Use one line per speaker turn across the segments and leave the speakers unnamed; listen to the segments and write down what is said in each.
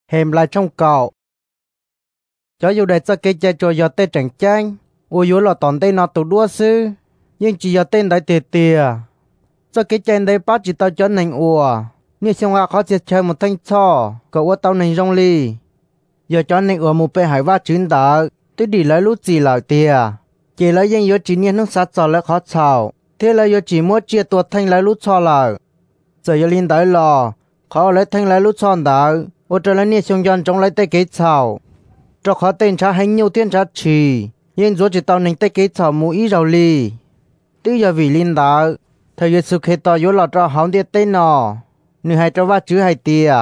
hèm lại trong cậu cho dù để cho cái chơi trò giờ tê chẳng chanh ôi yếu là toàn tê nó tụ đua sư nhưng chỉ giờ tên đại tiệt tiệt cho cái chơi đây bắt chỉ tao cho nành ủa như xong hoa khó chơi chơi một thanh cho cậu ở tao nành rong ly giờ cho nành ủa một bề hải va chuyến đỡ tôi đi lấy lút gì lại tiệt chỉ lấy những yếu chỉ nhiên nước sát cho lấy khó chào thế là yếu chỉ mua chia tuột thanh lấy lút cho lại giờ yếu linh tới lò khó lấy thanh lấy lút cho đỡ ô trở lại nhiên xong dần trong lấy tay kế chào cho khó tên cha hành nhiều tiền cha chỉ nhưng rồi chỉ tao nành tay kế chào mũi rau ly tuy giờ vì linh đỡ thầy Giêsu khi tao yếu lọt ra hỏng điện tên nọ nữ hay cho va chữ hay tiệt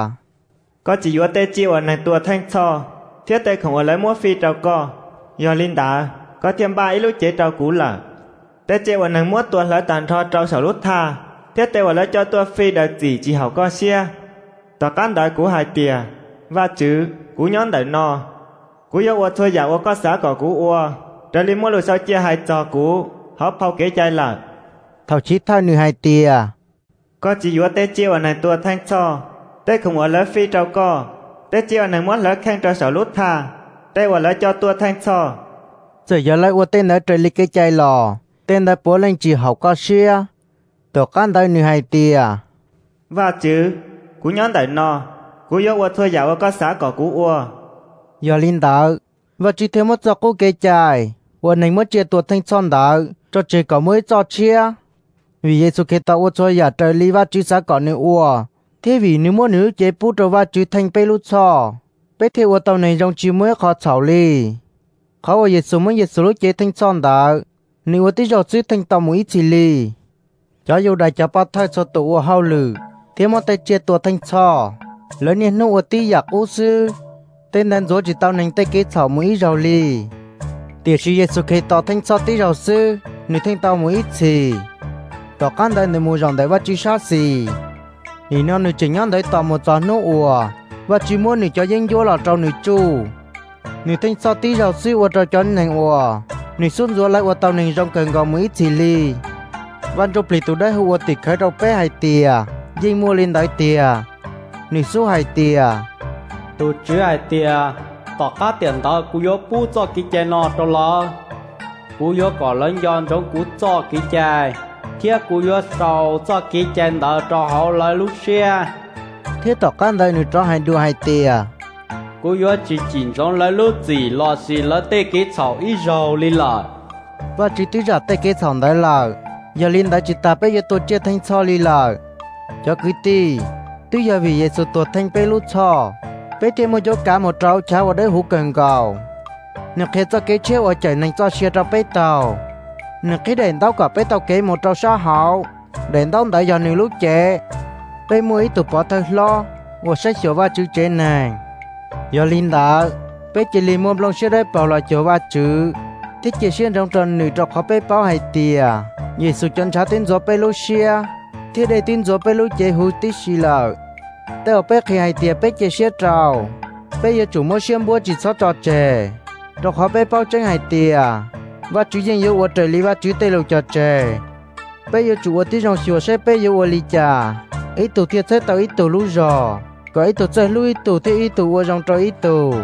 có chỉ yếu tê chiêu ở này tua thanh cho thiết tê không ở lấy mua phi trâu co giờ linh đỡ có thêm ba ít lúc chế trâu cũ là tê chiêu ở này mua tua lấy tàn cho trâu sầu lút tha thiết tê ở lấy cho tua phi đợi chỉ hậu co xia tao cán đợi cũ hai tiệt va chữ cũ nhón đợi nọ cũ yếu ở thôi giả ở có xã cỏ cũ ua trở linh mua lùi sau chia hai trò cũ hấp phao kế chai là
thầu chí thay nữ hay tiệt
có chỉ yếu tê chiêu ở này tua thanh cho tê không ở lấy phi trâu co tê chiêu ở này muốn lấy khen trâu sầu lút tha tê ở lấy cho tua thanh cho
giờ lấy ô tên ở trời lịch cái chạy lò tên đã bố lên chỉ học có xia tổ can đời nữ hay tiệt
và chữ cú nhón đại nọ cú yếu ở thôi giả ở có xã cỏ cú ua
giờ linh đạo và chỉ thêm một giọt cô cái chạy ô này mất chia tuột thanh son đạo cho chỉ có mới cho chia vì Giêsu khi tao ô cho giả trời li và chữ xã cỏ nữ ua thế vì nếu muốn nữ chế bút cho và chữ thanh bê lút cho bê theo ô tàu này trong chữ mới khó chảo li khó ở Giêsu mới Giêsu lúc chế thanh son đạo nếu ô tí rồi chữ thanh tàu mũi chỉ li cho dù đại cho bắt thay cho tụ ô hao lử thế mà tay chia tuột thanh cho lớn nhiên nô ô tí giặc ô sư tên đàn dỗ chỉ tao nành tay kế chảo mũi rau li tiệt sĩ Giêsu khi tao thanh cho tí rau sư nữ thanh tao mũi chỉ tao can đại nữ mù rong đại và chữ sát gì nữ nó nữ chỉ nhon đại tao một trò nô ủa và chỉ muốn nữ cho danh vô là trâu nữ chu nữ thanh cho tí rau sư và trò cho nành ủa nữ xuân vô lại ủa tao nành rong cần gò mũi chỉ li văn trục lì tụได้หัวติดเคยเราเป้ให้เตียยิงมัวลินได้เตียนี่สู้ให้เตีย
tụ chữ ai tia tỏ cá tiền đó cú yếu bù cho cái chai nọ cho lo cú yếu có lớn giòn trong cú cho cái chai thiết cú yếu sau cho cái chai đó cho họ lại lúc xe
thế tỏ can đây nữa cho hai đua hai tia
cú yếu chỉ chỉnh trong lại lúc gì lo gì là tê cái草ít dầu đi lại
và chỉ tư giả tê cái thằng đấy là giờ linh đã chỉ ta bây giờ tôi chia thanh cho li là cho cứ ti tư giờ vì Giêsu tôi thanh bê lút cho bê thêm một chỗ cả một trâu cháu ở đây hú cần cầu nếu khi cho cái chiếu ở trời nên cho xe cho bê tàu nếu khi đèn tàu cả bê tàu kế một trâu xa hậu đèn tàu đã giờ nhiều lúc trẻ bê mua ít tụ bỏ thôi lo và sẽ sửa va chữ chế này giờ linh đã bê chỉ li mua lông xe đấy bảo là sửa va chữ thiết kế xuyên trong trần nữ trọc khó bê bao hay tìa Giêsu chân trả tin gió bê lô xe thiết để tin gió bê lô chế hú tí xì lợ tao bé khi hay tiệt bé chế xe trào bé giờ chủ mua xiêm búa chỉ sót trò chè rồi họ bé bao tranh hay tiệt và chủ nhân yêu ở trời li và chủ tây lục trò chè bé giờ chủ ở tí trong sửa xe bé giờ ở li trà ít tụ thiệt thế tao ít tụ lú giò có ít tụ chơi lú ít tụ thế ít tụ ở trong trò ít tụ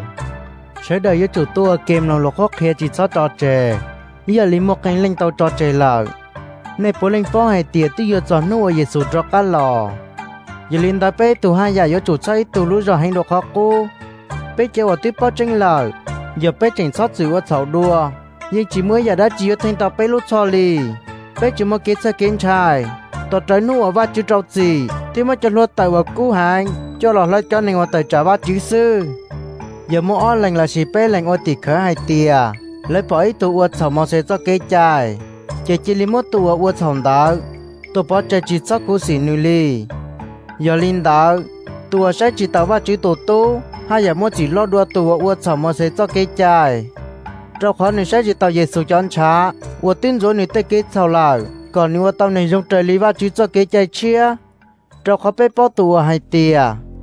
sẽ đợi giờ chủ tua kem lòng lục khó khè chỉ sót trò chè giờ li một cánh lên tàu trò chè lợ này bố lên phó hay tiệt tí giờ chọn nuôi Giêsu trò cá lò giờ linh ta bé tụ hai giờ chủ chơi tụ lú rồi hành động khó cô bé kêu ở tiếp bao tranh lời giờ bé chỉnh sót sự ở sầu đua nhưng chỉ mới giờ đã chỉ ở thành tàu bé lú cho li bé chỉ mới kết sơ kiến trai tao trái nu ở va chữ trâu gì thì mới cho luật tài vào cứu hành cho lọt lại cho nên ở tài trả va chữ sư giờ mua on lành là chỉ bé lành ở tỉ khởi hai tia lấy bỏ ít tụ ở sầu mò sẽ cho kế trai chỉ li mất tụ ở sầu đá tụ bỏ chạy chỉ sót cứu xỉ nuôi li giờ linh đạo tụi sẽ chỉ tao và chữ tổ tu hay giờ muốn chỉ lo đua tụi uất sầu mà sẽ cho cái trái trong khó này sẽ chỉ tao Giêsu chọn trả uất tin rồi này tới cái sau lại còn nếu tao này dùng trời lý và chữ cho cái trái chia trong khó bé bao tụi hai tia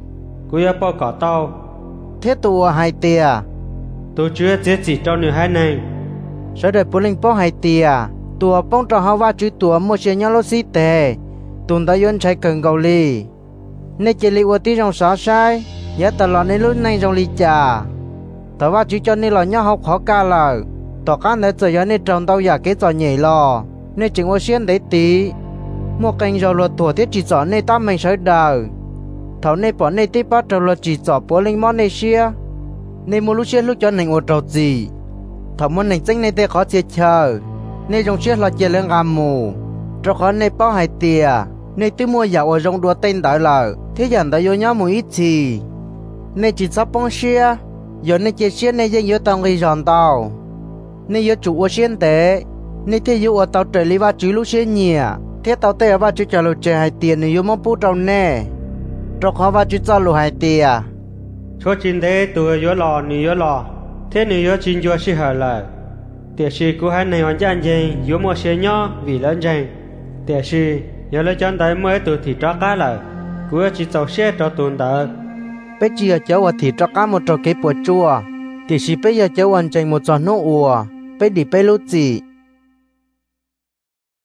cú yếu bao cả tao
thế tụi hai tia
tụi chưa chết chỉ trong nửa hai này
sẽ đợi bố linh bao hai tia tụi bông trong hao và chữ tụi mua xe nhau lô xí tệ tụi ta yon chạy cần cầu li nên chỉ li uất tí trong xóa sai giá tao lo nên lúc này trong ly trà taoว่าchú cho nên lo nhau học khó ca là tao cá để giờ nên trồng tao giả cái trò nhảy lò nên chừng ô xiên đấy tí một cành rồi luật tuổi tiết chỉ trò nên tao mình sới đời thầu nên bỏ nên tiếp bắt trâu luật chỉ trò bố linh món nên xia nên một lúc xia lúc cho mình ô trâu gì thầu muốn mình chính nên tê khó chia chờ nên trong xia là chia lên gam mù trâu khó nên bao hai tia nên tôi mua dạo ở trong đua tên đợi là thế dần đã vô nhau một ít gì nên chỉ sắp bông xia giờ nên chia xia nên dân yếu tao gây giòn tao nên yếu chủ ở xiên tế nên thế yếu ở tao trời lý ba chú lúc xia nhỉ thế tao tê ở ba chú trả lụt chơi hai tiền nên yếu mong bút trâu nè trâu khó ba chú cho lụt hai tiền
số chín thế tôi yếu lò ni yếu lò thế ni yếu chín yếu xí hở lại tiệt sĩ của hai này hoàn chỉnh gì yếu một xe nhỏ vì lớn gì tiệt sĩ yếu lấy chân tay mới từ thì cho cá lại của chỉ tàu xe cho tuần đợt
bây giờ cháu ở thì cho cá một trò kế bùa chua tiệt sĩ bây giờ cháu hoàn chỉnh một trò nô ùa bây đi bây lúc gì